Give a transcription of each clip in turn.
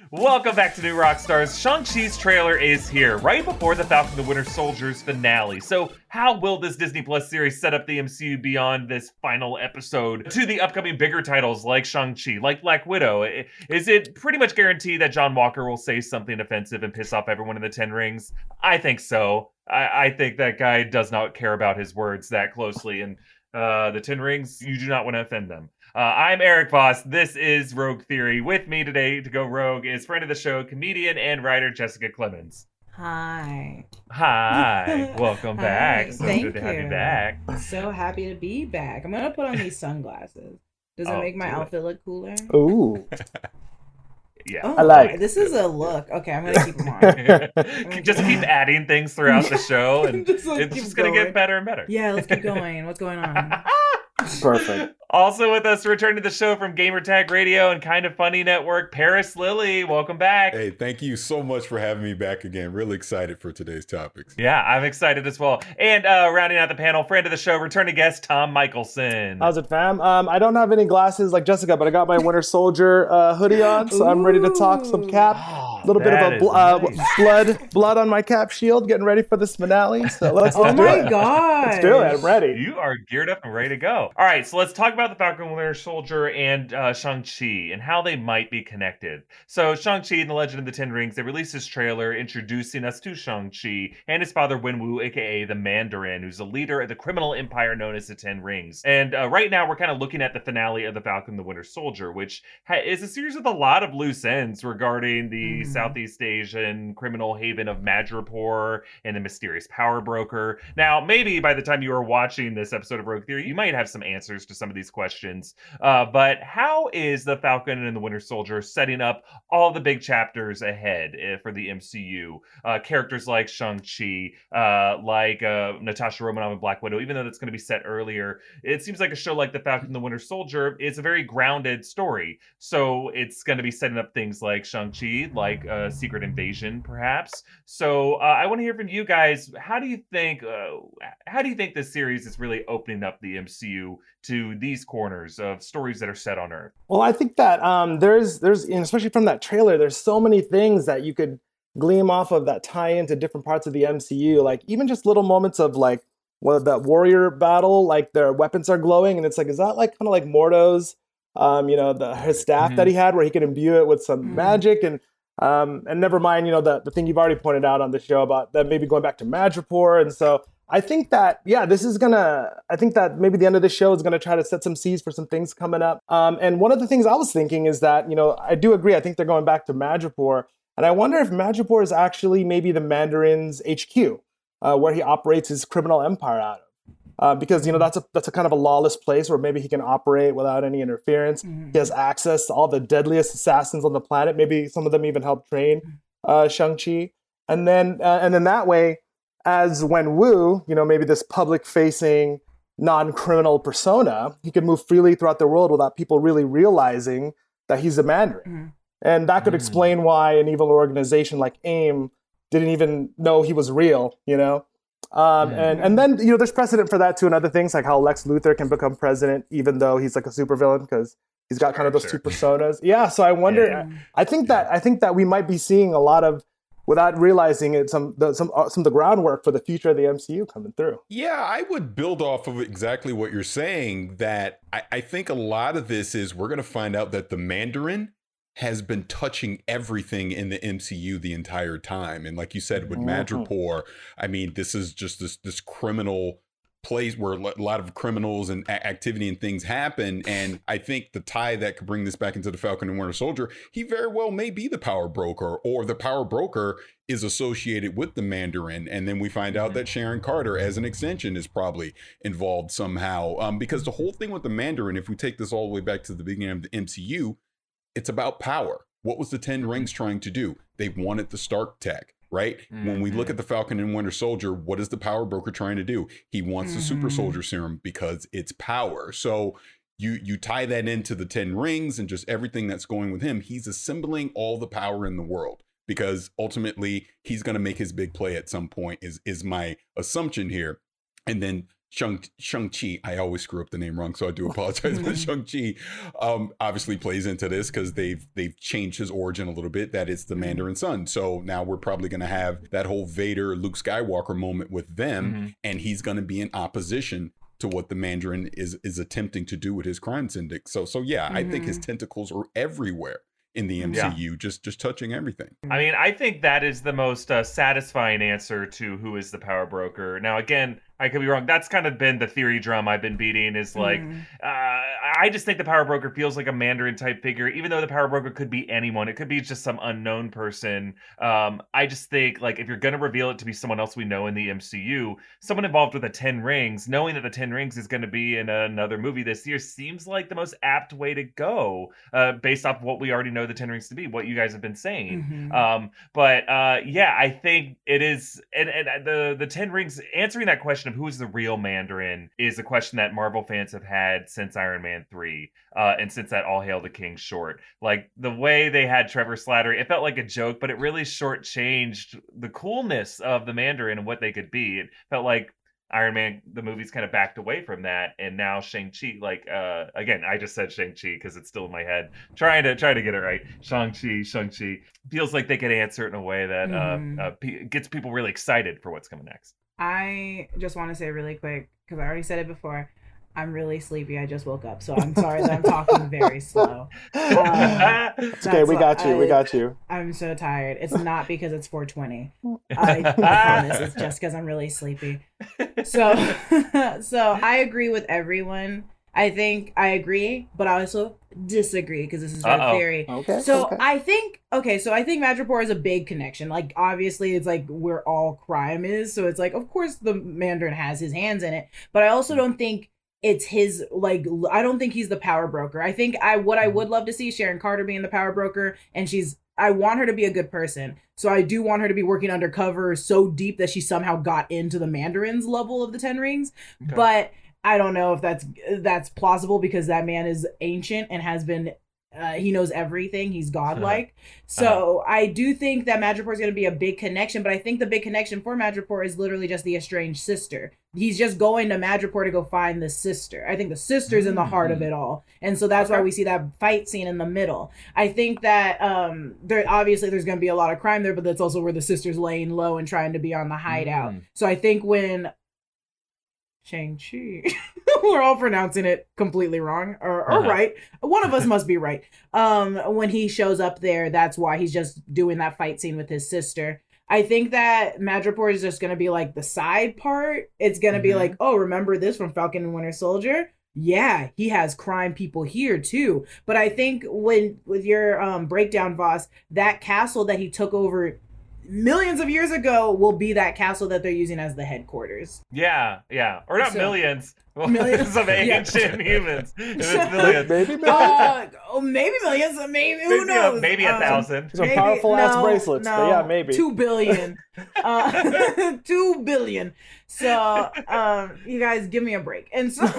Welcome back to New Rockstars. Shang-Chi's trailer is here, right before the Falcon the Winter Soldier's finale. So how will this Disney Plus series set up the MCU beyond this final episode to the upcoming bigger titles like Shang-Chi, like Black Widow? Is it pretty much guaranteed that John Walker will say something offensive and piss off everyone in the Ten Rings? I think so. I think that guy does not care about his words that closely, and the Ten Rings, you do not want to offend them. I'm Eric Voss. This is Rogue Theory. With me today to go rogue is friend of the show, comedian and writer Jessica Clemens. Hi. Welcome back. So Thank good to you. have you back. So happy to be back. I'm gonna put on these sunglasses. Does it make my outfit look cooler? Ooh. Yeah. Oh, I like. this is a look. Okay, I'm gonna keep them on. Just keep adding things throughout the show, and Just, like, it's keep just going to going. get better and better. Yeah, let's keep going. What's going on? Perfect. Also with us to return to the show from Gamertag Radio and Kind of Funny Network, Paris Lilly. Welcome back. Hey, thank you so much for having me back again. Really excited for today's topics. Yeah, I'm excited as well. And rounding out the panel, friend of the show, returning guest, Tom Michelson. How's it, fam? I don't have any glasses like Jessica, but I got my Winter Soldier hoodie on, so I'm ready to talk some cap. A little bit of blood on my cap shield, getting ready for this finale. So let's Oh do my it. god. Let's do it. I'm ready. You are geared up and ready to go. All right, so let's talk about the Falcon and Winter Soldier and Shang-Chi and how they might be connected. So Shang-Chi and the Legend of the Ten Rings, they released this trailer introducing us to Shang-Chi and his father Wenwu, aka the Mandarin, who's the leader of the criminal empire known as the Ten Rings. And right now we're kind of looking at the finale of the Falcon and the Winter Soldier, which is a series with a lot of loose ends regarding the Southeast Asian criminal haven of Madripoor and the mysterious power broker. Now, maybe by the time you are watching this episode of Rogue Theory, you might have some answers to some of these questions. But how is the Falcon and the Winter Soldier setting up all the big chapters ahead for the MCU? Characters like Shang-Chi, like Natasha Romanoff and Black Widow, even though that's going to be set earlier, it seems like a show like the Falcon and the Winter Soldier is a very grounded story. So it's going to be setting up things like Shang-Chi, like Secret Invasion, perhaps. So I want to hear from you guys. How do you think this series is really opening up the MCU to these corners of stories that are set on Earth? Well, I think that there's and especially from that trailer, there's so many things that you could gleam off of that tie into different parts of the MCU. Like even just little moments of like that warrior battle, like their weapons are glowing, and it's like, is that like kind of like Mordo's, his staff that he had, where he could imbue it with some magic, and never mind, the thing you've already pointed out on the show about that maybe going back to Madripoor. And so I think that, I think that maybe the end of the show is going to try to set some seeds for some things coming up. And one of the things I was thinking is that, I do agree. I think they're going back to Madripoor. And I wonder if Madripoor is actually maybe the Mandarin's HQ, where he operates his criminal empire out of. Because, that's a kind of a lawless place where maybe he can operate without any interference. He has access to all the deadliest assassins on the planet. Maybe some of them even help train Shang-Chi. And then that way, as Wenwu, maybe this public-facing, non-criminal persona, he can move freely throughout the world without people really realizing that he's a Mandarin. And that could explain why an evil organization like AIM didn't even know he was real, And then, there's precedent for that too, and other things, like how Lex Luthor can become president even though he's like a supervillain because he's got kind of those two personas. Yeah, so I wonder, I think that we might be seeing a lot of, without realizing it, some of the groundwork for the future of the MCU coming through. Yeah, I would build off of exactly what you're saying, that I think a lot of this is we're going to find out that the Mandarin has been touching everything in the MCU the entire time. And like you said, with Madripoor, I mean, this is just this criminal place where a lot of criminals and activity and things happen. And I think the tie that could bring this back into the Falcon and Winter Soldier, he very well may be the power broker, or the power broker is associated with the Mandarin. And then we find out that Sharon Carter, as an extension, is probably involved somehow. Because the whole thing with the Mandarin, if we take this all the way back to the beginning of the MCU, it's about power. What was the Ten Rings trying to do? They wanted the Stark tech. Right? When we look at the Falcon and Winter Soldier, what is the power broker trying to do? He wants the super soldier serum because it's power. So you tie that into the Ten Rings and just everything that's going with him. He's assembling all the power in the world because ultimately he's going to make his big play at some point is my assumption here. And then Shang-Chi, I always screw up the name wrong, so I do apologize. But Shang-Chi obviously plays into this because they've changed his origin a little bit, that it's the Mandarin son. So now we're probably going to have that whole Vader, Luke Skywalker moment with them, and he's going to be in opposition to what the Mandarin is attempting to do with his crime syndicate. So yeah, I think his tentacles are everywhere in the MCU, just touching everything. I mean, I think that is the most satisfying answer to who is the power broker. Now, again, I could be wrong. That's kind of been the theory drum I've been beating, is like, I just think the power broker feels like a Mandarin type figure, even though the power broker could be anyone. It could be just some unknown person. I just think, like, if you're going to reveal it to be someone else we know in the MCU, someone involved with the 10 Rings, knowing that the 10 Rings is going to be in another movie this year seems like the most apt way to go, based off what we already know the 10 Rings to be, what you guys have been saying. But yeah, I think it is, and the 10 Rings, answering that question of who is the real Mandarin is a question that Marvel fans have had since Iron Man 3, and since that All Hail the King short. Like, the way they had Trevor Slattery, it felt like a joke, but it really shortchanged the coolness of the Mandarin and what they could be. It felt like Iron Man, the movie's kind of backed away from that, and now Shang-Chi, like, again, I just said Shang-Chi because it's still in my head, trying to get it right. Shang-Chi feels like they could answer it in a way that gets people really excited for what's coming next. I just want to say really quick, because I already said it before, I'm really sleepy. I just woke up, so I'm sorry that I'm talking very slow. It's okay. We got you. I'm so tired. It's not because it's 4:20. I promise. It's just because I'm really sleepy. So I agree with everyone. I think I agree, but I also disagree because this is our theory. Okay. So I think Madripoor is a big connection. Like, obviously, it's like where all crime is. So it's like, of course, the Mandarin has his hands in it. But I also don't think it's his, like, I don't think he's the power broker. I think what I would love to see is Sharon Carter being the power broker, and I want her to be a good person. So I do want her to be working undercover so deep that she somehow got into the Mandarin's level of the 10 Rings. Okay. But I don't know if that's plausible, because that man is ancient and has been, he knows everything. He's godlike. So I do think that Madripoor is going to be a big connection, but I think the big connection for Madripoor is literally just the estranged sister. He's just going to Madripoor to go find the sister. I think the sister's in the heart of it all. And so that's why we see that fight scene in the middle. I think that there's going to be a lot of crime there, but that's also where the sister's laying low and trying to be on the hideout. So I think when Shang-Chi, we're all pronouncing it completely wrong or right. One of us must be right. When he shows up there, that's why he's just doing that fight scene with his sister. I think that Madripoor is just going to be like the side part. It's going to be like, oh, remember this from Falcon and Winter Soldier? Yeah, he has crime people here too. But I think with your breakdown, Voss, that castle that he took over millions of years ago will be that castle that they're using as the headquarters. Yeah. Or not millions. Millions of ancient humans. It's millions. Maybe millions. Maybe millions. Maybe, who knows? Maybe 1,000. Some powerful ass bracelets. But yeah, maybe. 2 billion. 2 billion. So, you guys give me a break. And so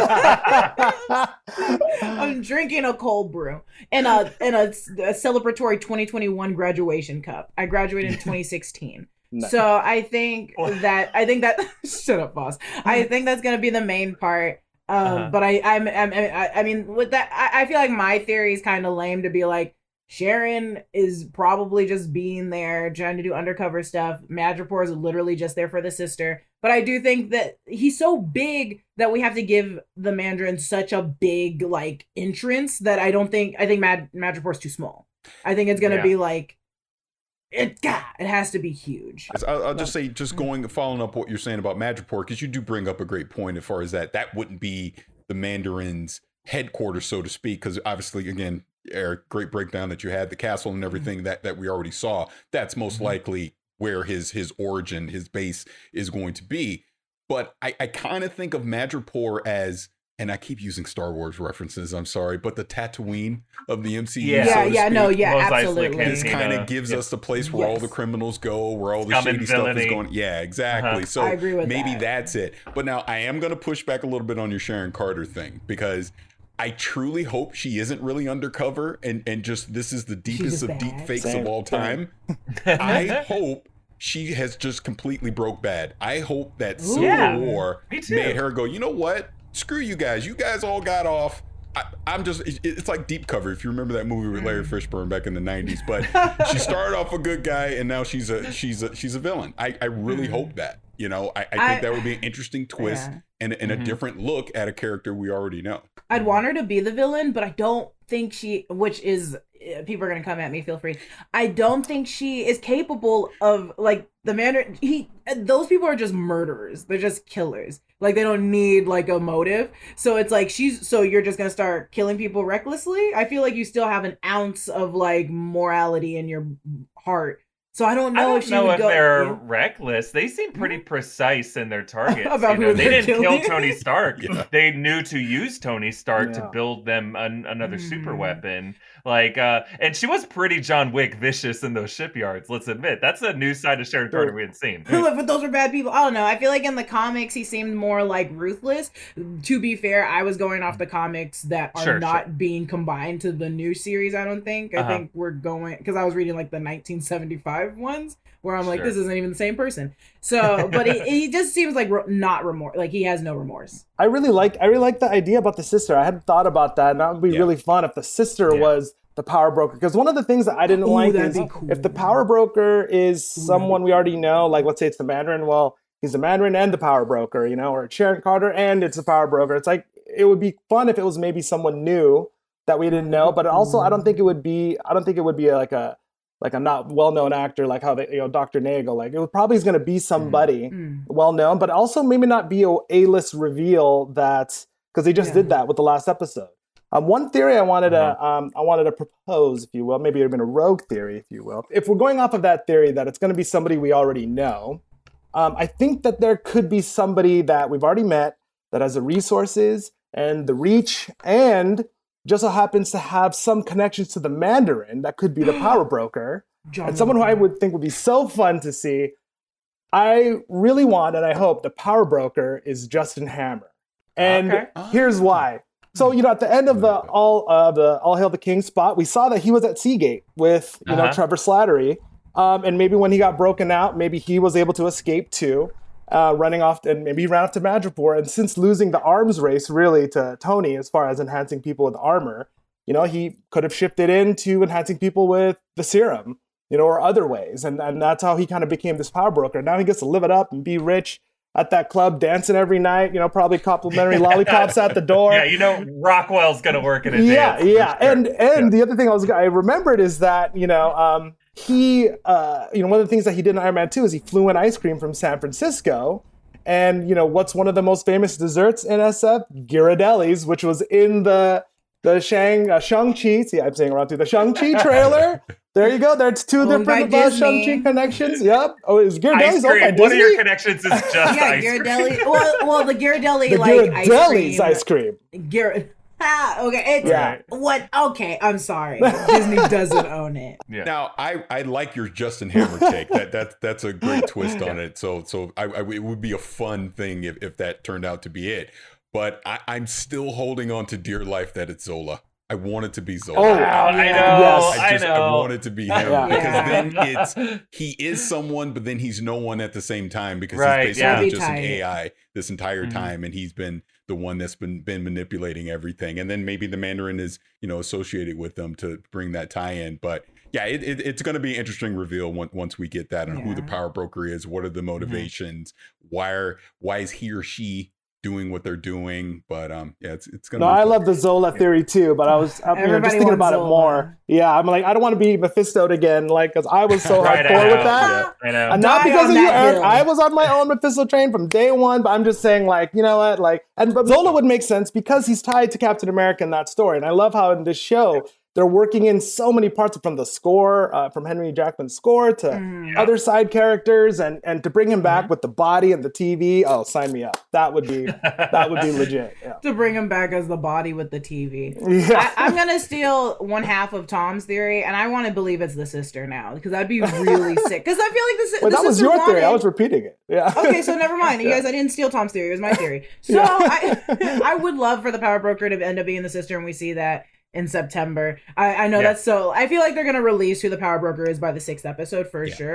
I'm drinking a cold brew and a celebratory 2021 graduation cup. I graduated in 2016. Nice. So I think that shut up, boss. I think that's gonna be the main part. But I mean, with that, I feel like my theory is kind of lame to be like, Sharon is probably just being there trying to do undercover stuff. Madripoor is literally just there for the sister. But I do think that he's so big that we have to give the Mandarin such a big, like, entrance that I think Madripoor's too small. I think it's gonna be like, it has to be huge. I'll just say, following up what you're saying about Madripoor, because you do bring up a great point as far as that wouldn't be the Mandarin's headquarters, so to speak, because obviously, again, Eric, great breakdown that you had, the castle and everything that we already saw. That's most likely where his origin, his base is going to be. But I kind of think of Madripoor as, and I keep using Star Wars references, I'm sorry, but the Tatooine of the MCU. Absolutely. This kind of gives us the place where all the criminals go, where all the shady stuff is going. Yeah, exactly. So I agree with maybe that. That's it. But now I am going to push back a little bit on your Sharon Carter thing, because I truly hope she isn't really undercover and just this is the deepest of deep fakes of all time. I hope she has just completely broke bad. I hope that Ooh. Civil Yeah. War Me too. made her go, you know what? Screw you guys. You guys all got off. I'm just, it's like Deep Cover, if you remember that movie with Larry Fishburne back in the 90s. But she started off a good guy, and now she's a villain. I really hope that. You know, I think that would be an interesting twist and a different look at a character we already know. I'd want her to be the villain, but I don't think which is, people are going to come at me, feel free. I don't think she is capable of, like, the Mandarin. Those people are just murderers. They're just killers. Like, they don't need, like, a motive. So it's like, so you're just going to start killing people recklessly? I feel like you still have an ounce of, like, morality in your heart. So I don't know if they're reckless. They seem pretty precise in their targets. About who they they're didn't killing. kill Tony Stark. They knew to use Tony Stark to Yeah. build them another super weapon. Like, and she was pretty John Wick vicious in those shipyards. Let's admit that's a new side of Sharon Carter we hadn't seen. Look, but those were bad people. I don't know. I feel like in the comics he seemed more like ruthless. To be fair, I was going off the comics that are not being combined to the new series. I don't think. I think we're going, because I was reading like the 1975 ones where I'm like, this isn't even the same person. So, but he just seems like not remorse. Like he has no remorse. I really like the idea about the sister. I hadn't thought about that, and that would be really fun if the sister was the power broker. Because one of the things that I didn't like is cool. if the power broker is someone we already know, like let's say it's the Mandarin. Well, he's the Mandarin and the power broker, you know, or Sharon Carter and it's the power broker. It's like it would be fun if it was maybe someone new that we didn't know. But also, I don't think it would be like a not well-known actor, like how they, you know, Dr. Nagel. Like it probably is going to be somebody well-known, but also maybe not be a A-list reveal that, because they just did that with the last episode. One theory I wanted to propose, if you will, maybe even a rogue theory, if you will. If we're going off of that theory that it's going to be somebody we already know, I think that there could be somebody that we've already met that has the resources and the reach and just so happens to have some connections to the Mandarin that could be the power broker. And someone who I would think would be so fun to see. I really want, and I hope, the power broker is Justin Hammer. And here's why. So, you know, at the end of the All Hail the King spot, we saw that he was at Seagate with, you know, Trevor Slattery. And maybe when he got broken out, maybe he was able to escape too, running off, and maybe he ran off to Madripoor. And since losing the arms race really to Tony as far as enhancing people with armor, you know, he could have shifted into enhancing people with the serum, you know, or other ways. And that's how he kind of became this power broker. Now he gets to live it up and be rich at that club, dancing every night, you know, probably complimentary lollipops at the door. Yeah, you know, Rockwell's gonna work in a dance. Yeah. And the other thing I remembered is that, you know, he, you know, one of the things that he did in Iron Man 2 is he flew in ice cream from San Francisco. And, you know, what's one of the most famous desserts in SF? Ghirardelli's, which was in the Shang-Chi. See, I'm saying around too. The Shang-Chi trailer. There you go. There's two different Shang-Chi connections. Yep. Oh, is Ghirardelli's owned by Disney? One of your connections is just ice cream. Ghirardelli. Well, the Ghirardelli, the like Ghirardelli's ice cream. Okay. It's what? Okay, I'm sorry. Disney doesn't own it. Yeah. Now, I like your Justin Hammer take. That's a great twist on it. So it would be a fun thing if that turned out to be it. But I'm still holding on to dear life that it's Zola. I want it to be Zola. Oh, I know. Yes. I want it to be him because then he is someone, but then he's no one at the same time because he's basically just an AI this entire time, and he's been the one that's been manipulating everything. And then maybe the Mandarin is, you know, associated with them to bring that tie-in. But yeah, it's going to be an interesting reveal once we get that on who the power broker is, what are the motivations, why is he or she doing what they're doing. But it's gonna be I fun. love the Zola theory too, but I'm just thinking about it more. Yeah, I'm like, I don't want to be Mephisto'd again, like, because I was so hardcore with that. I know. And not because of you, Eric. I was on my own Mephisto train from day one, but I'm just saying, like, you know what, like, but Zola would make sense because he's tied to Captain America in that story. And I love how in this show they're working in so many parts from the score, from Henry Jackman's score to other side characters, and to bring him back with the body and the TV. Oh, sign me up. That would be legit. Yeah. To bring him back as the body with the TV. Yeah. I'm gonna steal one half of Tom's theory, and I want to believe it's the sister now because that'd be really sick. Because I feel like that was your theory. I was repeating it. Yeah. Okay, so never mind. You guys, I didn't steal Tom's theory. It was my theory. So I would love for the power broker to end up being the sister, and we see that in September. I know that's so. I feel like they're gonna release who the power broker is by the 6th episode for sure.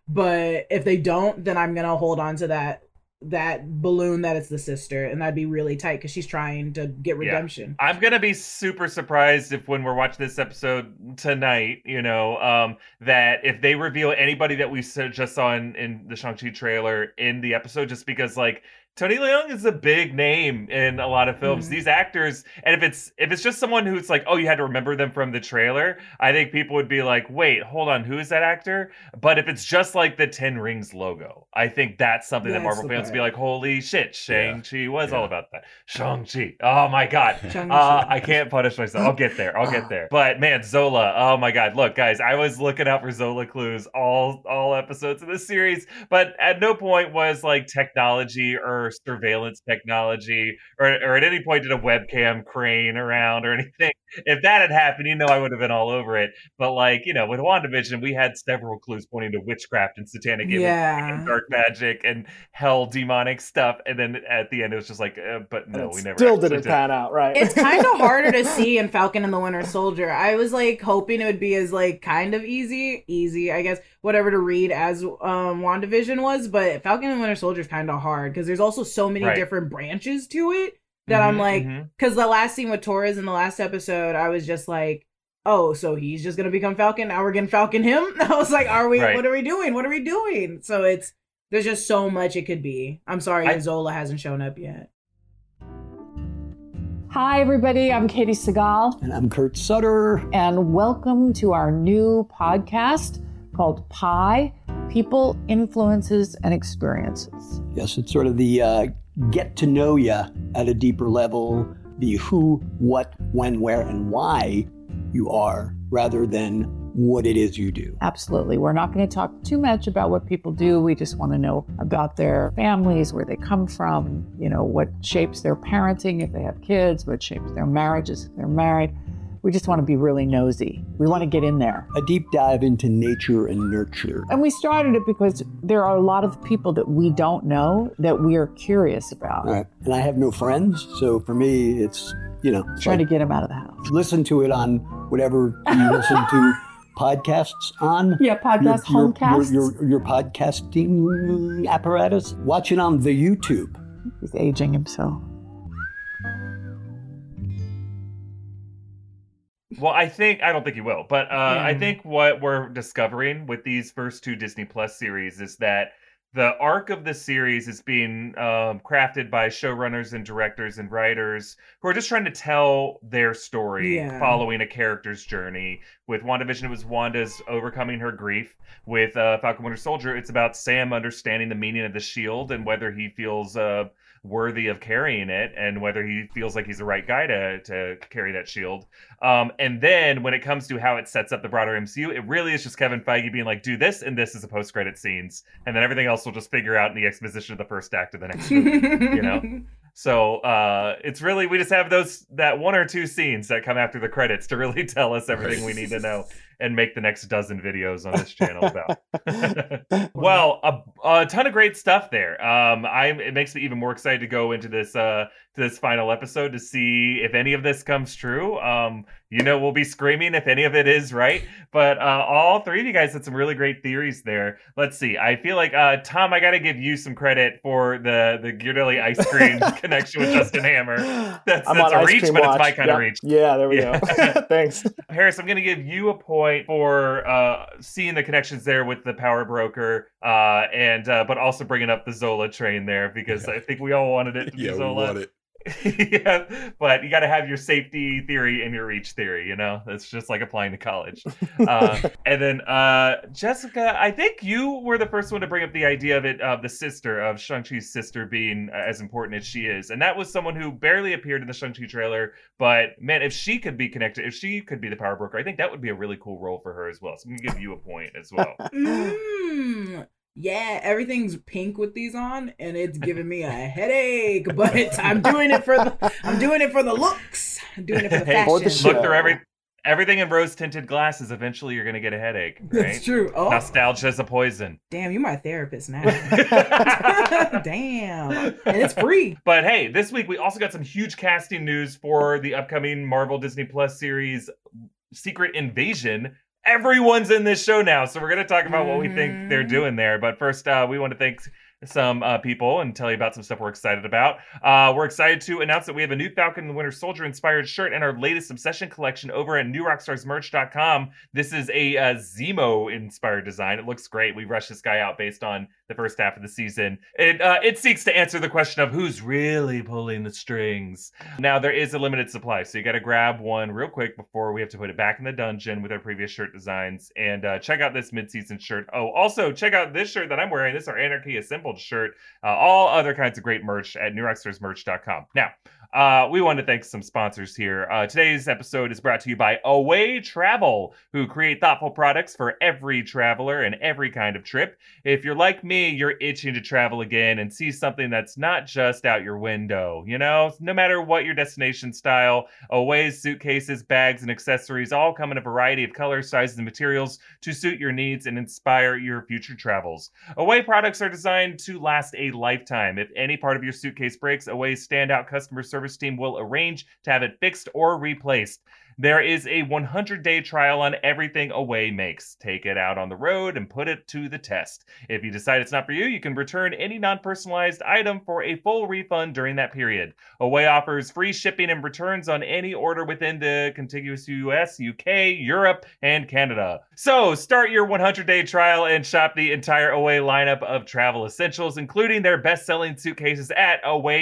But if they don't, then I'm gonna hold on to that balloon that it's the sister, and that'd be really tight because she's trying to get redemption. I'm gonna be super surprised if when we're watching this episode tonight, that if they reveal anybody that we just saw in the Shang-Chi trailer in the episode, just because like Tony Leung is a big name in a lot of films. These actors, and if it's just someone who's like, oh, you had to remember them from the trailer, I think people would be like, wait, hold on, who is that actor? But if it's just like the Ten Rings logo, I think that's something that Marvel fans would be like, holy shit, Shang-Chi was all about that. Shang-Chi, oh my god, I can't punish myself. I'll get there. But man, Zola, oh my god, look, guys, I was looking out for Zola clues all episodes of this series, but at no point was like technology or surveillance technology or at any point did a webcam crane around or anything. If that had happened, I would have been all over it. But like, with WandaVision, we had several clues pointing to witchcraft and satanic imagery and dark magic and hell demonic stuff. And then at the end, it was just like, but no, we never still didn't pan out, right? It's kind of harder to see in Falcon and the Winter Soldier. I was like hoping it would be as like kind of easy, I guess, whatever to read as WandaVision was. But Falcon and Winter Soldier is kind of hard because there's also so many different branches to it that I'm like, because the last scene with Torres in the last episode, I was just like, oh, so he's just gonna become Falcon? Now we're gonna Falcon him? I was like, what are we doing? So there's just so much it could be. I'm sorry that Zola hasn't shown up yet. Hi, everybody. I'm Katie Segal. And I'm Kurt Sutter. And welcome to our new podcast called Pi, People, Influences, and Experiences. Yes, it's sort of the get to know you at a deeper level, the who, what, when, where, and why you are, rather than what it is you do. Absolutely. We're not going to talk too much about what people do. We just want to know about their families, where they come from, what shapes their parenting if they have kids, what shapes their marriages if they're married. We just want to be really nosy. We want to get in there. A deep dive into nature and nurture. And we started it because there are a lot of people that we don't know that we are curious about. Right. And I have no friends, so for me, it's, trying to get them out of the house. Listen to it on whatever you listen to podcasts on. Yeah, homecasts. Your podcasting apparatus. Watch it on the YouTube. He's aging himself. Well, I don't think he will, but I think what we're discovering with these first two Disney Plus series is that the arc of the series is being crafted by showrunners and directors and writers who are just trying to tell their story following a character's journey. With WandaVision, it was Wanda's overcoming her grief. With Falcon Winter Soldier, it's about Sam understanding the meaning of the shield and whether he feels worthy of carrying it and whether he feels like he's the right guy to carry that shield. And then when it comes to how it sets up the broader MCU, it really is just Kevin Feige being like, do this and this is the post-credit scenes, and then everything else will just figure out in the exposition of the first act of the next movie. So it's really, we just have that one or two scenes that come after the credits to really tell us everything we need to know and make the next dozen videos on this channel about. Well, a ton of great stuff there. It makes me even more excited to go into this final episode to see if any of this comes true. We'll be screaming if any of it is right. But all three of you guys had some really great theories there. Let's see. I feel like, Tom, I got to give you some credit for the Ghirardelli ice cream connection with Justin Hammer. That's a reach, but it's my kind of reach. Yeah, there we go. Thanks. Harris, I'm going to give you a point for seeing the connections there with the power broker, but also bringing up the Zola train there, because I think we all wanted it to be Zola. We want it. Yeah, but you got to have your safety theory and your reach theory, It's just like applying to college. And then Jessica, I think you were the first one to bring up the idea of the sister, of Shang-Chi's sister being as important as she is. And that was someone who barely appeared in the Shang-Chi trailer, but man, if she could be connected, if she could be the power broker, I think that would be a really cool role for her as well. So I'm gonna give you a point as well. Yeah, everything's pink with these on, and it's giving me a headache. But I'm doing it for the looks. I'm doing it for the fashion. Look through everything in rose-tinted glasses. Eventually, you're gonna get a headache. Right? That's true. Oh. Nostalgia is a poison. Damn, you're my therapist now. Damn, and it's free. But hey, this week we also got some huge casting news for the upcoming Marvel Disney Plus series, Secret Invasion. everyone's in this show now. So we're going to talk about what we think they're doing there. But first, we want to thank some people and tell you about some stuff we're excited about. We're excited to announce that we have a new Falcon and the Winter Soldier inspired shirt and our latest Obsession collection over at newrockstarsmerch.com. This is a Zemo inspired design. It looks great. We rushed this guy out based on the first half of the season. It seeks to answer the question of who's really pulling the strings. Now, there is a limited supply, so you got to grab one real quick before we have to put it back in the dungeon with our previous shirt designs. And check out this mid-season shirt. Oh, also, check out this shirt that I'm wearing. This is our Anarchy Assembled shirt. All other kinds of great merch at newrockstarsmerch.com. Now, we want to thank some sponsors here. Today's episode is brought to you by Away Travel, who create thoughtful products for every traveler and every kind of trip. If you're like me, you're itching to travel again and see something that's not just out your window. You know, no matter what your destination style, Away's suitcases, bags, and accessories all come in a variety of colors, sizes, and materials to suit your needs and inspire your future travels. Away products are designed to last a lifetime. If any part of your suitcase breaks, Away's standout customer service team will arrange to have it fixed or replaced. There is a 100-day trial on everything Away makes. Take it out on the road and put it to the test. If you decide it's not for you, you can return any non-personalized item for a full refund during that period. Away offers free shipping and returns on any order within the contiguous US, UK, Europe, and Canada. So start your 100-day trial and shop the entire Away lineup of travel essentials, including their best-selling suitcases at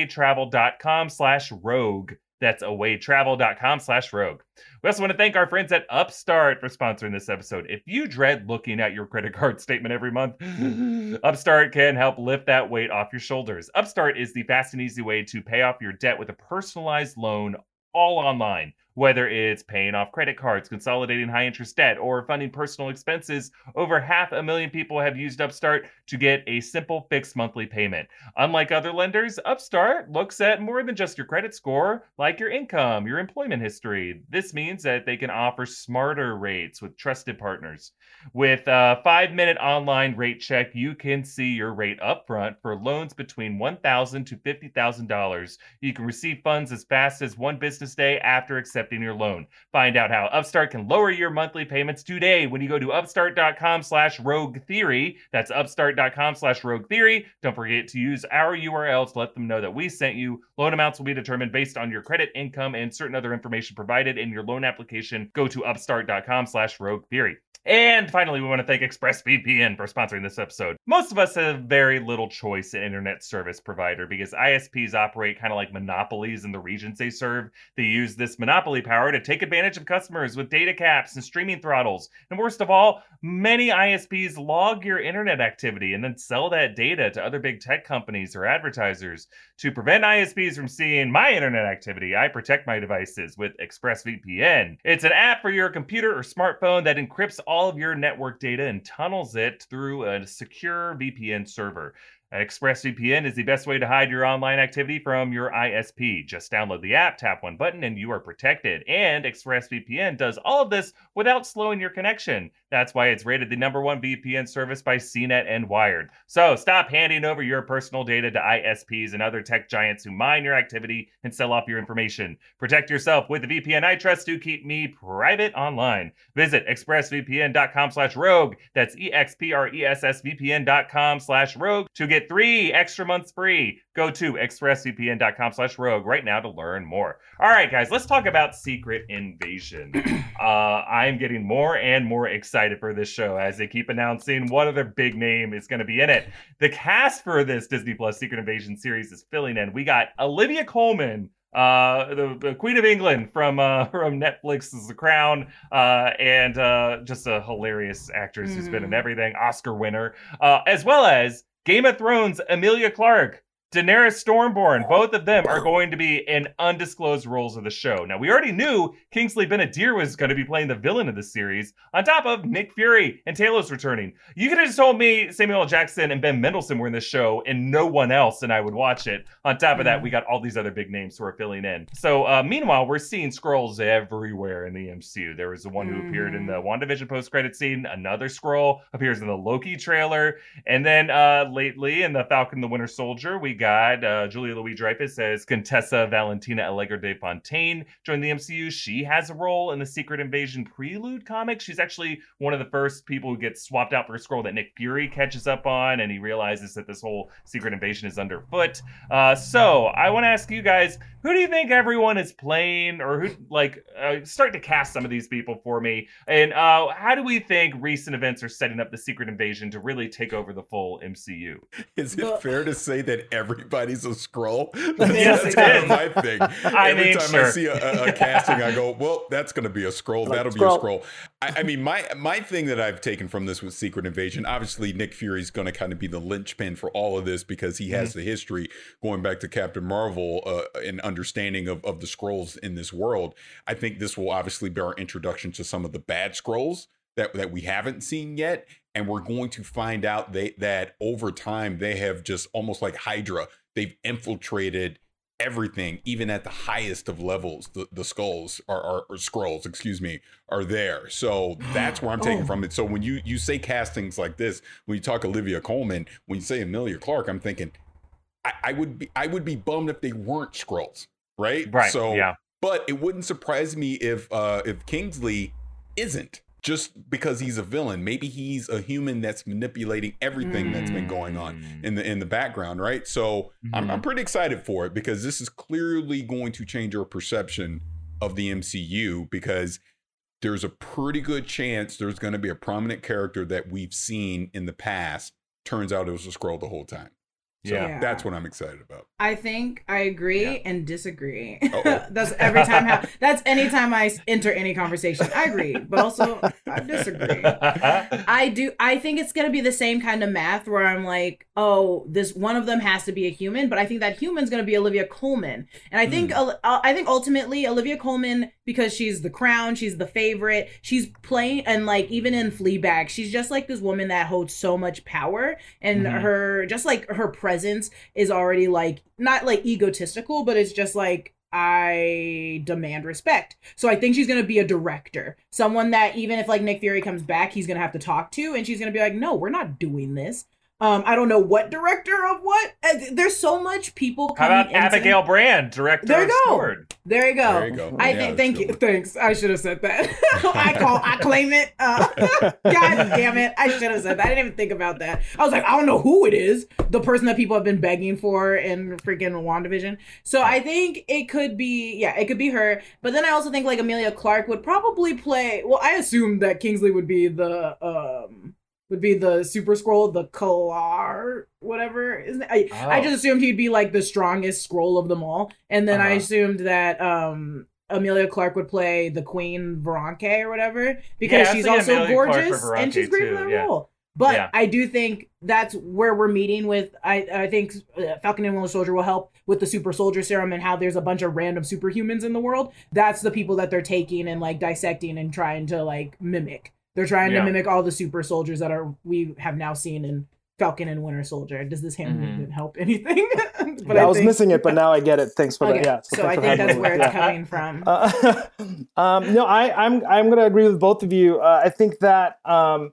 awaytravel.com/rogue. That's awaytravel.com/rogue. We also want to thank our friends at Upstart for sponsoring this episode. If you dread looking at your credit card statement every month, Upstart can help lift that weight off your shoulders. Upstart is the fast and easy way to pay off your debt with a personalized loan all online. Whether it's paying off credit cards, consolidating high-interest debt, or funding personal expenses, over 500,000 people have used Upstart to get a simple fixed monthly payment. Unlike other lenders, Upstart looks at more than just your credit score, like your income, your employment history. This means that they can offer smarter rates with trusted partners. With a 5-minute online rate check, you can see your rate upfront for loans between $1,000 to $50,000. You can receive funds as fast as one business day after accepting your loan. Find out how Upstart can lower your monthly payments today when you go to upstart.com/roguetheory. That's upstart.com/roguetheory. Don't forget to use our URL to let them know that we sent you. Loan amounts will be determined based on your credit, income, and certain other information provided in your loan application. Go to upstart.com/roguetheory. And finally, we want to thank ExpressVPN for sponsoring this episode. Most of us have very little choice in internet service provider because ISPs operate kind of like monopolies in the regions they serve. They use this monopoly power to take advantage of customers with data caps and streaming throttles. And worst of all, many ISPs log your internet activity and then sell that data to other big tech companies or advertisers. To prevent ISPs from seeing my internet activity, I protect my devices with ExpressVPN. It's an app for your computer or smartphone that encrypts all of your network data and tunnels it through a secure VPN server. ExpressVPN is the best way to hide your online activity from your ISP. Just download the app, tap one button, and you are protected. And ExpressVPN does all of this without slowing your connection. That's why it's rated the #1 VPN service by CNET and Wired. So stop handing over your personal data to ISPs and other tech giants who mine your activity and sell off your information. Protect yourself with the VPN I trust to keep me private online. Visit expressvpn.com/rogue. That's expressvpn.com/rogue to get 3 extra months free. Go to expressvpn.com/rogue right now to learn more. All right, guys, let's talk about Secret Invasion. I'm getting more and more excited for this show as they keep announcing what other big name is going to be in it. The cast for this Disney Plus Secret Invasion series is filling in. We got Olivia Colman, the Queen of England from Netflix's The Crown, and just a hilarious actress who's been in everything, Oscar winner, as well as Game of Thrones, Emilia Clarke, Daenerys Stormborn. Both of them are going to be in undisclosed roles of the show. Now, we already knew Kingsley Ben-Adir was going to be playing the villain of the series, on top of Nick Fury and Talos returning. You could have just told me Samuel L. Jackson and Ben Mendelsohn were in this show and no one else, and I would watch it. On top of that, we got all these other big names who are filling in. So, meanwhile, we're seeing Skrulls everywhere in the MCU. There was the one who appeared in the WandaVision post-credit scene. Another Skrull appears in the Loki trailer. And then lately in the Falcon the Winter Soldier, we got Julia Louis-Dreyfus as Contessa Valentina Allegra de Fontaine joined the MCU. She has a role in the Secret Invasion Prelude comic. She's actually one of the first people who gets swapped out for a Skrull that Nick Fury catches up on, and he realizes that this whole Secret Invasion is underfoot. So I want to ask you guys, who do you think everyone is playing, or who, start to cast some of these people for me? And how do we think recent events are setting up the Secret Invasion to really take over the full MCU? Is it fair to say that everybody's a Skrull? Yes, That's kind of my thing. Every time sure. I see a casting, I go, well, that's going to be a Skrull. That'll be a Skrull. I mean, my thing that I've taken from this with Secret Invasion, obviously Nick Fury's going to kind of be the linchpin for all of this because he has the history going back to Captain Marvel and understanding of the Skrulls in this world. I think this will obviously be our introduction to some of the bad Skrulls that we haven't seen yet. And we're going to find out that over time, they have just almost like Hydra. They've infiltrated everything, even at the highest of levels. The Skrulls are there. So that's where I'm taking from it. So when you say castings like this, when you talk Olivia Colman, when you say Emilia Clarke, I'm thinking I would be bummed if they weren't Skrulls, right? Right. So, yeah. But it wouldn't surprise me if Kingsley isn't. Just because he's a villain, maybe he's a human that's manipulating everything that's been going on in the background, right? So I'm pretty excited for it because this is clearly going to change our perception of the MCU because there's a pretty good chance there's going to be a prominent character that we've seen in the past. Turns out it was a Skrull the whole time. So that's what I'm excited about. I think I agree and disagree. That's every time. That's anytime I enter any conversation. I agree, but also I disagree. I think it's gonna be the same kind of math where I'm like, oh, this one of them has to be a human, but I think that human's gonna be Olivia Colman, and I think ultimately Olivia Colman, because she's the crown, she's the favorite, she's playing, and like even in Fleabag, she's just like this woman that holds so much power, and her presence is already like not like egotistical, but it's just like I demand respect. So I think she's gonna be a director, someone that even if like Nick Fury comes back, he's gonna have to talk to, and she's gonna be like, no, we're not doing this. I don't know what director of what. There's so much people coming. How about Abigail Brand, director of Sword? There you go. There you go. I think. Thank you. Thanks. I should have said that. I claim it. God damn it! I should have said that. I didn't even think about that. I was like, I don't know who it is. The person that people have been begging for in freaking WandaVision. So I think it could be. Yeah, it could be her. But then I also think like Emilia Clarke would probably play. Well, I assumed that Kingsley would be the Super Skrull, the Kalar, whatever. I just assumed he'd be like the strongest Skrull of them all. And then I assumed that Emilia Clarke would play the Queen Veronica or whatever, because she's also Emilia gorgeous and she's great for that role. But I do think that's where we're meeting with, I think Falcon and Winter Soldier will help with the super soldier serum and how there's a bunch of random superhumans in the world. That's the people that they're taking and like dissecting and trying to like mimic. They're trying to mimic all the super soldiers that we have now seen in Falcon and Winter Soldier. Does this hand movement help anything? But I was missing it, but now I get it. Thanks for that. Yeah. So I think that's where it's coming from. No, I'm going to agree with both of you. I think that I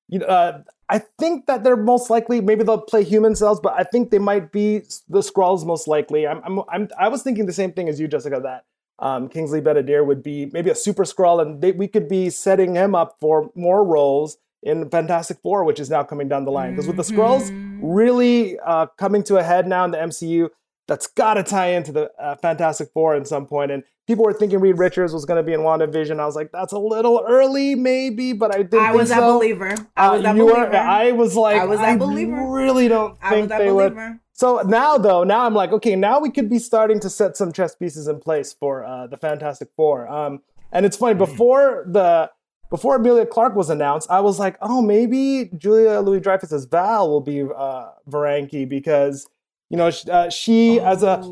think that they're most likely, maybe they'll play human cells, but I think they might be the Skrulls most likely. I was thinking the same thing as you, Jessica, that Kingsley Ben-Adir would be maybe a super Skrull, and we could be setting him up for more roles in Fantastic Four, which is now coming down the line. Because with the Skrulls really coming to a head now in the MCU, that's got to tie into the Fantastic Four at some point. And people were thinking Reed Richards was going to be in WandaVision. I was like, that's a little early, maybe, but I didn't think so. I was that believer. I was that believer. I really don't think they would. So now I'm like, okay, now we could be starting to set some chess pieces in place for the Fantastic Four. And it's funny, before Emilia Clarke was announced, I was like, oh, maybe Julia Louis-Dreyfus as Val will be Varanki, because she has a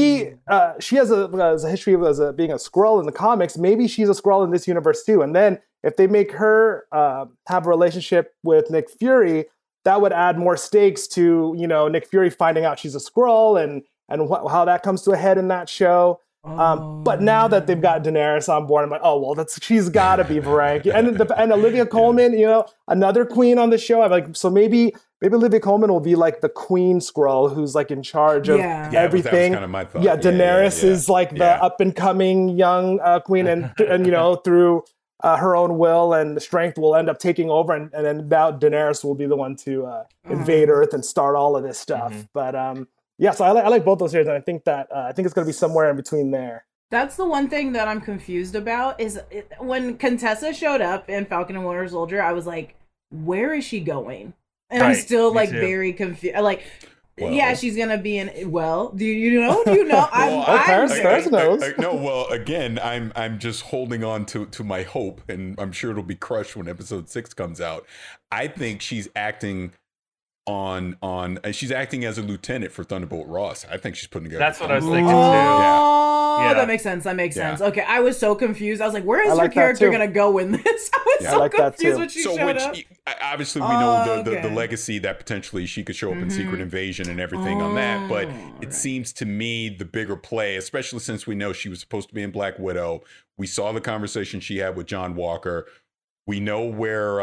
history of being a Skrull in the comics. Maybe she's a Skrull in this universe too. And then if they make her have a relationship with Nick Fury, that would add more stakes to Nick Fury finding out she's a Skrull and how that comes to a head in that show. But now that they've got Daenerys on board, I'm like, oh well, she's got to be Varangian, and Olivia Colman, another queen on the show. I'm like, so maybe Olivia Colman will be like the Queen Skrull who's like in charge of everything. That was kind of my thought. Yeah, Daenerys is like the up and coming young queen, and through her own will and strength will end up taking over, and then now Daenerys will be the one to invade Earth and start all of this stuff. But so I like both those series, and I think it's going to be somewhere in between there. That's the one thing that I'm confused about is when Contessa showed up in Falcon and Winter Soldier, I was like, where is she going? And I'm still like very confused. Like, she's gonna be in. Well, do you know? Paris knows. No, well, again, I'm just holding on to my hope, and I'm sure it'll be crushed when episode 6 comes out. I think she's acting she's acting as a lieutenant for Thunderbolt Ross. I think she's putting together. That's what I was thinking too. Yeah, that makes sense. Okay, I was so confused. I was like, where is her character gonna go in this? I was so confused when she showed up. Obviously, we know the legacy that potentially she could show up in Secret Invasion and everything on that. But it seems to me the bigger play, especially since we know she was supposed to be in Black Widow. We saw the conversation she had with John Walker. We know where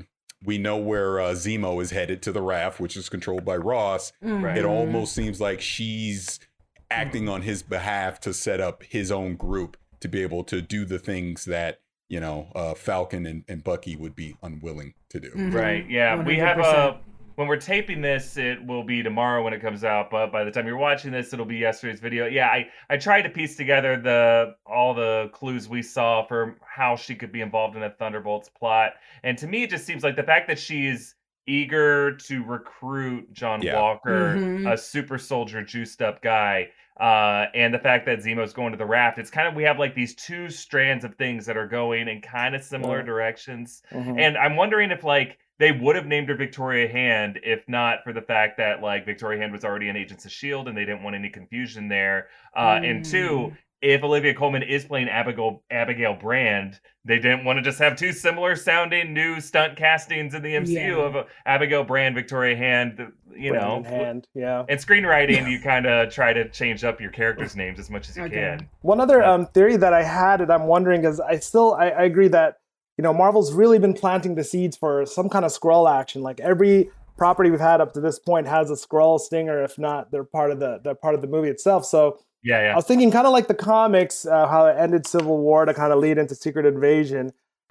Zemo is headed, to the Raft, which is controlled by Ross. It almost seems like she's acting on his behalf to set up his own group to be able to do the things that Falcon and Bucky would be unwilling to do. Right. Yeah. 100%. We have when we're taping this, it will be tomorrow when it comes out, but by the time you're watching this, it'll be yesterday's video. Yeah, I tried to piece together all the clues we saw for how she could be involved in a Thunderbolts plot. And to me, it just seems like the fact that she is eager to recruit John Walker, a super soldier, juiced up guy, and the fact that Zemo's going to the Raft, it's kind of, we have like these two strands of things that are going in kind of similar directions. And I'm wondering if like they would have named her Victoria Hand if not for the fact that like Victoria Hand was already in Agents of S.H.I.E.L.D. and they didn't want any confusion there. And two, if Olivia Colman is playing Abigail Brand, they didn't want to just have two similar sounding new stunt castings in the MCU of Abigail Brand, Victoria Hand, Hand, And screenwriting, you kind of try to change up your characters' names as much as you can. One other theory that I had, and I'm wondering, is I agree that Marvel's really been planting the seeds for some kind of Skrull action. Like every property we've had up to this point has a Skrull stinger. If not, they're part of the movie itself. So I was thinking kind of like the comics, how it ended Civil War to kind of lead into Secret Invasion.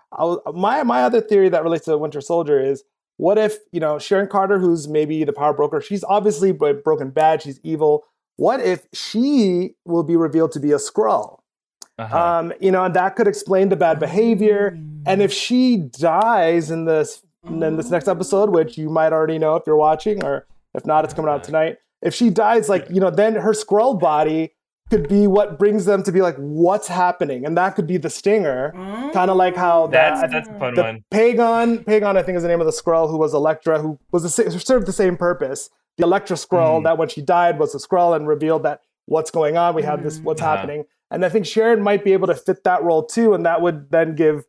My other theory that relates to Winter Soldier is, what if Sharon Carter, who's maybe the power broker, she's obviously broken bad, she's evil. What if she will be revealed to be a Skrull? And that could explain the bad behavior. And if she dies in this next episode, which you might already know if you're watching, or if not, it's coming out tonight. If she dies, then her Skrull body could be what brings them to be like, what's happening? And that could be the stinger. Kind of like how that's a fun one. Pagon, I think is the name of the Skrull, who was Elektra, who served the same purpose. The Elektra Skrull, that when she died was a Skrull and revealed that what's going on, we have this, what's happening. And I think Sharon might be able to fit that role too, and that would then give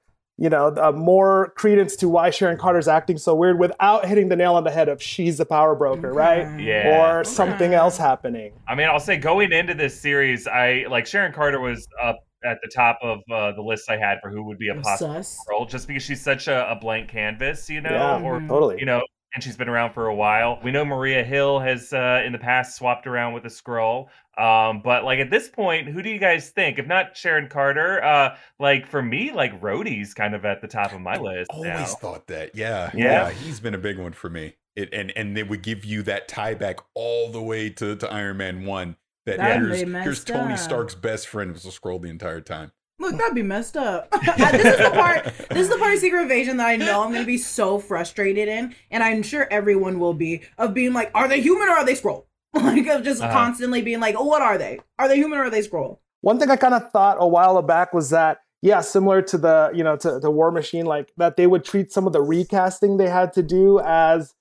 more credence to why Sharon Carter's acting so weird without hitting the nail on the head of she's the power broker, right? Yeah. Or something else happening. I mean, I'll say going into this series, Sharon Carter was up at the top of the list I had for who would be a possible role, just because she's such a blank canvas, totally. And she's been around for a while. We know Maria Hill has in the past swapped around with a Skrull. But at this point, who do you guys think? If not Sharon Carter, for me, Rhodey's kind of at the top of my list. Always thought that. Yeah. He's been a big one for me. And they would give you that tie back all the way to Iron Man 1. That here's Tony Stark's best friend was a Skrull the entire time. Look, that'd be messed up. This is the part of Secret Invasion that I know I'm going to be so frustrated in, and I'm sure everyone will be, of being like, are they human or are they Skrull? Of just constantly being like, oh, what are they? Are they human or are they Skrull? One thing I kind of thought a while back was that, similar to the, to War Machine, that they would treat some of the recasting they had to do as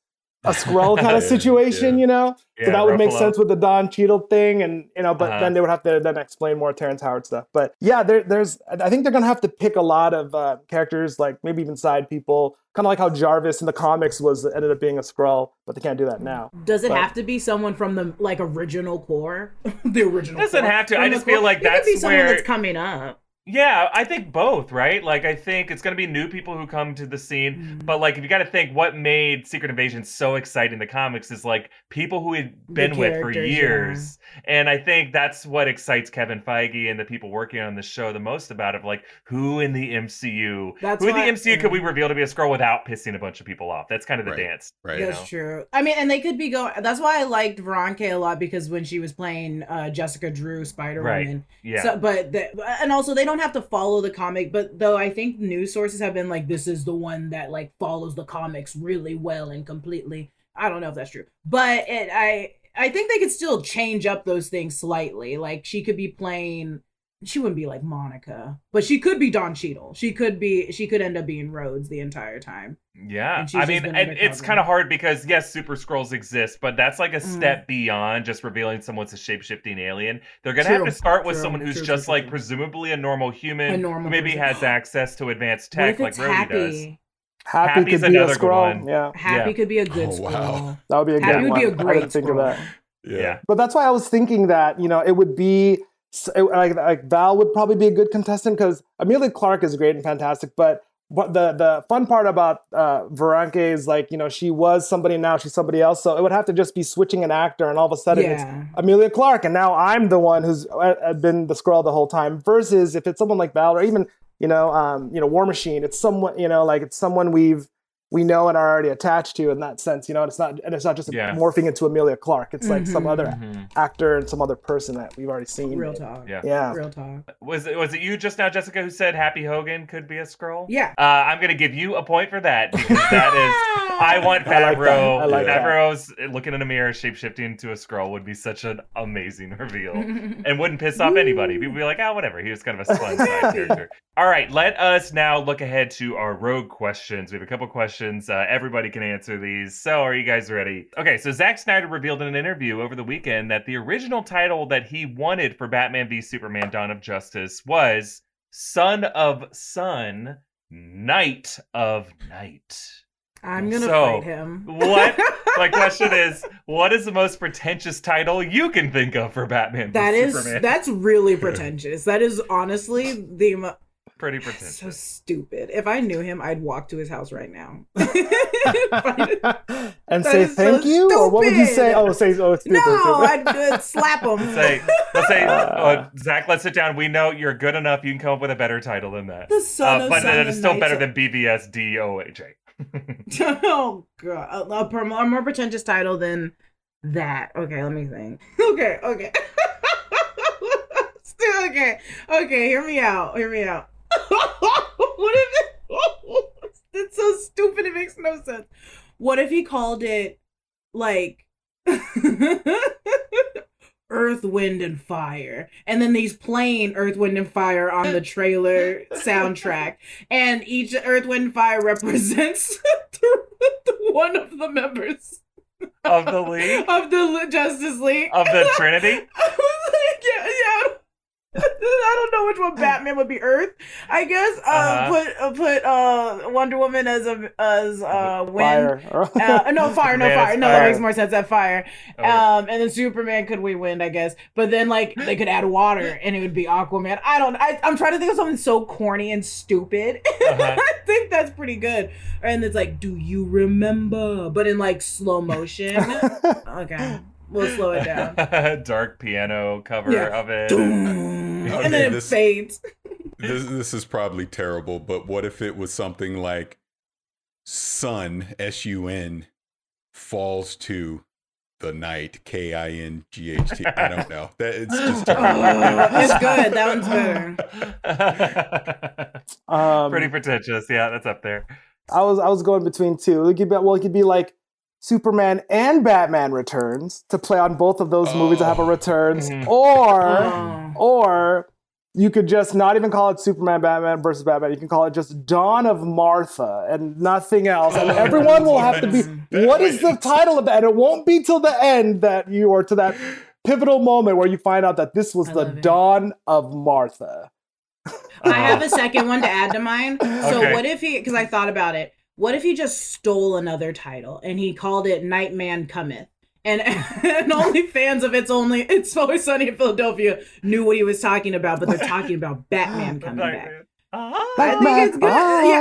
a Skrull kind of Yeah, situation, yeah. you know? So Yeah, that would make Ruffalo. sense with the Don Cheadle thing, and but Uh-huh. then they would have to then explain more Terrence Howard stuff. But yeah, I think they're gonna have to pick a lot of characters, like maybe even side people, kind of like how Jarvis in the comics ended up being a Skrull, but they can't do that now. Does it But- have to be someone from the like original core? The original. Doesn't core? have to. From I the just feel core? like It could that's be someone where- that's coming up. Yeah, I think both, right? Like, I think it's going to be new people who come to the scene. But, like, if you got to think what made Secret Invasion so exciting in the comics is, like, people who had been with for characters, years. And I think that's what excites Kevin Feige and the people working on the show the most about it. Like, who in the MCU, That's who in the why- MCU could we reveal to be a Skrull without pissing a bunch of people off? That's kind of the Right, dance. right. you That's know? true. I mean, and they could be going. That's why I liked Veronica a lot, because when she was playing Jessica Drew, Spider-Woman. Yeah. So, and also they don't have to follow the comic, but though I think news sources have been like, this is the one that like follows the comics really well and completely. I don't know if that's true, but I think they could still change up those things slightly. Like she could be playing. She wouldn't be like Monica, but she could be Don Cheadle. She could end up being Rhodes the entire time. Yeah, And she's I just mean, been and it's undercover. kind of hard because yes, Super Skrulls exist, but that's like a step beyond just revealing someone's a shape-shifting alien. They're gonna have True, to start with true, someone who's true, just true, like true. presumably a normal human A normal who maybe person. has access to advanced What tech if like it's Rhodey Happy? does. Happy Happy's could be a another good Skrull. one. Yeah, Happy Yeah. could be a good Oh, Skrull. wow. that would be a Happy good would one. be a I great didn't think of Skrull. that. Yeah. But that's why I was thinking that, it would be like Val would probably be a good contestant, because Amelia Clark is great and fantastic. But what the fun part about Veronica is, like, she was somebody, now she's somebody else. So it would have to just be switching an actor, and all of a sudden it's Yeah. Amelia Clark, and now I'm the one who's been the Skrull the whole time. Versus if it's someone like Val, or even War Machine, it's someone it's someone we know and are already attached to in that sense, it's not just Yeah. morphing into Amelia Clark. It's like some other Mhm. actor and some other person that we've already seen. Real talk. Yeah. Yeah. Real talk. Was it you just now, Jessica, who said Happy Hogan could be a Skrull? Yeah. I'm gonna give you a point for that, because that is I want I like that. Favreau. I like that. Favreau's looking in a mirror, shapeshifting into a Skrull would be such an amazing reveal, and wouldn't piss off anybody. People would be like, whatever. He was kind of a fun side character. All right, let us now look ahead to our rogue questions. We have a couple questions. Everybody can answer these. So, are you guys ready? Okay, so Zack Snyder revealed in an interview over the weekend that the original title that he wanted for Batman v Superman: Dawn of Justice was Son of Sun, Night of Night. I'm gonna So, fight him. What? My question is, what is the most pretentious title you can think of for Batman v Superman? That's really pretentious. That is honestly Pretty so pretentious. stupid. If I knew him, I'd walk to his house right now. And That say is so thank you, or what would you say? stupid. Stupid. No, I'd slap him. Let's say, Zach, let's sit down. We know you're good enough. You can come up with a better title than that. The Son of but Sun it is and still Night better of- than BVS DOAJ. Oh god, a more pretentious title than that. Okay, let me think. Okay. Still okay. Okay, hear me out. What if it's so stupid? It makes no sense. What if he called it like Earth, Wind, and Fire, and then he's playing Earth, Wind, and Fire on the trailer soundtrack, and each Earth, Wind, and Fire represents one of the members Of the League? of the Justice League. Of the Trinity? I was like, yeah. I don't know which one Batman would be. Earth, I guess. Put Wonder Woman as wind. Fire. No, fire. No, Superman fire. is No, that fire. makes more sense. That fire. Okay. And then Superman could be wind, I guess. But then like they could add water, and it would be Aquaman. I'm trying to think of something so corny and stupid. Uh-huh. I think that's pretty good. And it's like, do you remember? But in like slow motion. Okay, we'll slow it down. Dark piano cover Yeah. of it. And Okay, then it this- fades. This is probably terrible, but what if it was something like Sun, S-U-N, falls to the night, K-I-N-G-H-T. I don't know. It's just It's good. That one's better. Pretty pretentious. Yeah, that's up there. I was going between two. It could be like Superman and Batman Returns to play on both of those movies that have a Returns, Mhm. or you could just not even call it Superman, Batman versus Batman. You can call it just Dawn of Martha and nothing else. And everyone will have to be, what is the title of that? And it won't be till the end that you are to that pivotal moment where you find out that this was the Dawn of Martha. I have a second one to add to mine. So Okay. what if he, because I thought about it, what if he just stole another title and he called it Nightman Cometh? And only fans of It's Always Sunny in Philadelphia knew what he was talking about, but they're talking about Batman coming back. I think it's good.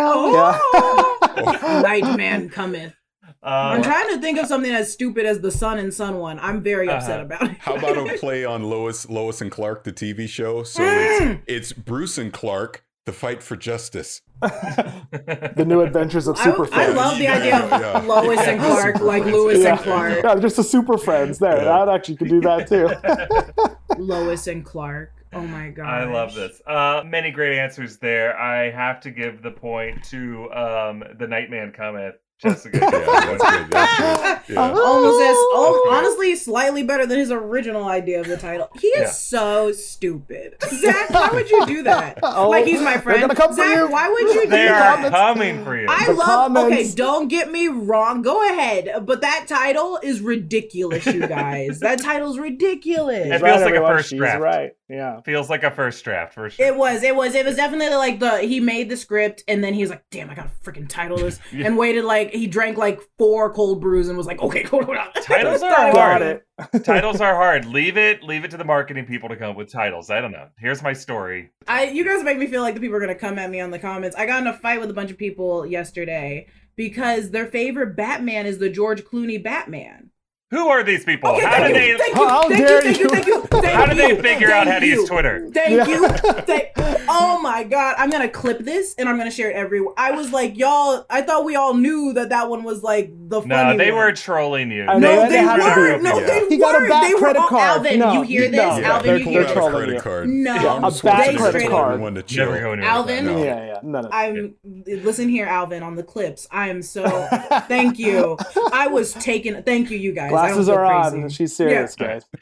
Yeah. Nightman Cometh. I'm trying to think of something as stupid as the Sun and Sun one. I'm very upset about it. How about a play on Lois and Clark, the TV show? So it's Bruce and Clark, the fight for justice. The New Adventures of Super I Friends. love the idea of Lois and Clark, like Lewis and Clark. Yeah, just the Super Friends. There, that actually could do that too. Lois and Clark. Oh my god. I love this. Many great answers there. I have to give the point to the Nightman Cometh. Jessica. Yeah, that's good. That's good. Yeah. Honestly, slightly better than his original idea of the title. He is so stupid. Zach, why would you do that? Like he's my friend. They're gonna come for Zach, you. why would you do They that? are coming for you. Okay, don't get me wrong. Go ahead. But that title is ridiculous, you guys. That title's ridiculous. It feels like a first She's draft. right. Yeah. Feels like a first draft for sure. It was definitely like he made the script and then he was like, damn, I gotta freaking title this. And waited he drank 4 cold brews and was like, okay, hold on. Titles are Got hard. it. Titles are hard. Leave it to the marketing people to come up with titles. I don't know. Here's my story. You guys make me feel like the people are gonna come at me on the comments. I got in a fight with a bunch of people yesterday because their favorite Batman is the George Clooney Batman. Who are these people? Okay, How did they How dare you? How did they figure out how to use Twitter? Thank you. Oh my god, I'm gonna clip this and I'm gonna share it everywhere. I was like, y'all, I thought we all knew that one was the funny No, they one. were trolling you. I No, know. they have to weren't. be. No, Yeah. they He got a weren't. bad They were credit all- card. Alvin, No, you hear this? no. Alvin, They're you hear trolling this? you. Credit card. No. Yeah, a Arnold bad Schwarzenegger credit told card. everyone to chill. Never go near Alvin? that. Yeah. None of that. Listen here, Alvin, on the clips. I am so thank you. I was taken. Thank you, you guys. Glasses I don't are feel on. crazy. She's serious, Yeah. guys.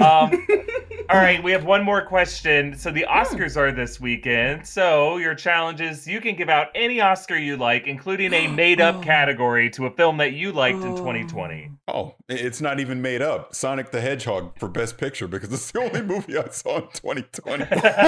All right, we have one more question. So the Oscars are this weekend. So your challenge is you can give out any Oscar you like, including a made-up category to a film that you liked in 2020. Oh, it's not even made up. Sonic the Hedgehog for Best Picture because it's the only movie I saw in 2020.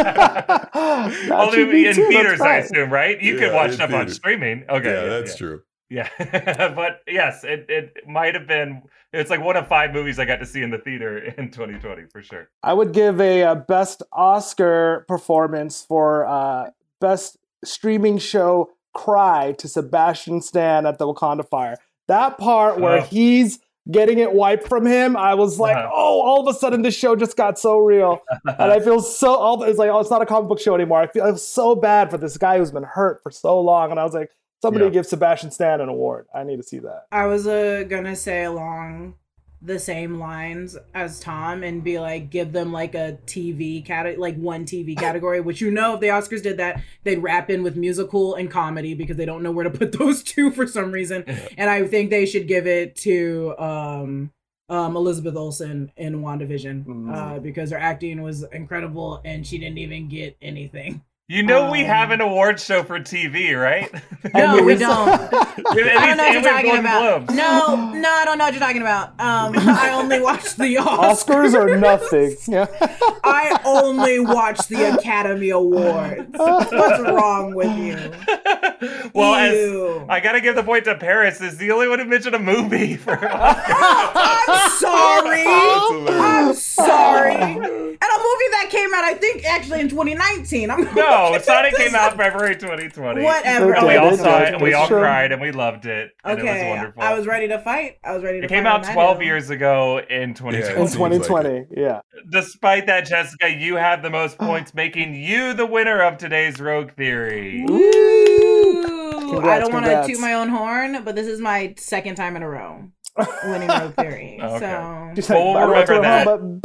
Only in theaters, I assume, right? You could Yeah, watch in stuff on theaters. streaming. Okay, Yeah, that's true. Yeah, but yes, it might have been. It's like one of 5 movies I got to see in the theater in 2020 for sure. I would give a best Oscar performance for best streaming show Cry to Sebastian Stan at the Wakanda Fire. That part where he's getting it wiped from him, I was like, all of a sudden this show just got so real. And I feel it's like, it's not a comic book show anymore. I feel so bad for this guy who's been hurt for so long. And I was like, somebody give Sebastian Stan an award. I need to see that. I was gonna say along the same lines as Tom and be like, give them like a TV category, like one TV category, which if the Oscars did that, they'd wrap in with musical and comedy because they don't know where to put those two for some reason. And I think they should give it to Elizabeth Olsen in WandaVision because her acting was incredible and she didn't even get anything. You know we have an award show for TV, right? No, we don't. I I don't know what you're talking about. No, I don't know what you're talking about. I only watch the Oscars or nothing. Yeah. I only watch the Academy Awards. What's wrong with you? Well, Ew. I gotta give the point to Paris. Is the only one who mentioned a movie for I'm sorry. I'm sorry. And a movie that came out, I think, actually in 2019. No, Sonic came out February 2020. Whatever. And we all saw it, did. and we all Sure. cried, and we loved it, and it was Okay, wonderful. I was ready to fight. It came out 12 years ago in 2020. Yeah, In it seems like 2020, yeah. Despite that, Jessica, you have the most points, making you the winner of today's Rogue Theory. Ooh, I don't want to Congrats. toot my own horn, but this is my second time in a row winning Rogue Theory. Okay. So She's Well, we'll I don't want to remember remember, that. but beep.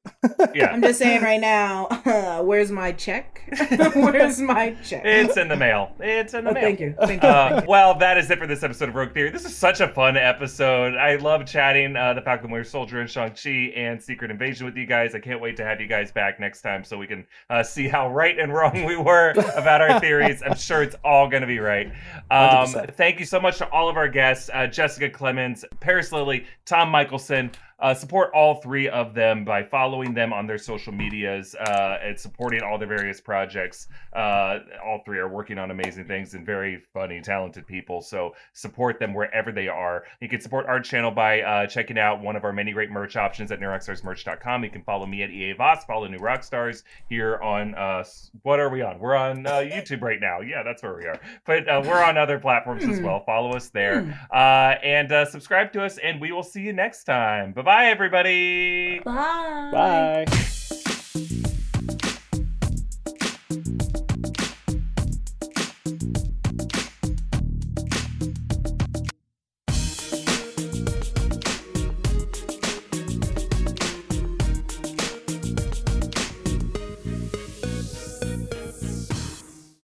Yeah. I'm just saying right now, where's my check? Where's my check? It's in the mail. It's in the mail. Thank you. Thank you. Well, that is it for this episode of Rogue Theory. This is such a fun episode. I love chatting the Falcon Winter Soldier and Shang-Chi and Secret Invasion with you guys. I can't wait to have you guys back next time so we can see how right and wrong we were about our theories. I'm sure it's all going to be right. 100%. Thank you so much to all of our guests, Jessica Clemens, Paris Lilly, Tom Michelson. Support all three of them by following them on their social medias and supporting all their various projects. All three are working on amazing things and very funny, talented people. So support them wherever they are. You can support our channel by checking out one of our many great merch options at newrockstarsmerch.com. You can follow me at EA Voss, follow New Rockstars here on, what are we on? We're on YouTube right now. Yeah, that's where we are. But we're on other platforms as well. Follow us there. And subscribe to us, and we will see you next time. Bye-bye, everybody. Bye. Bye.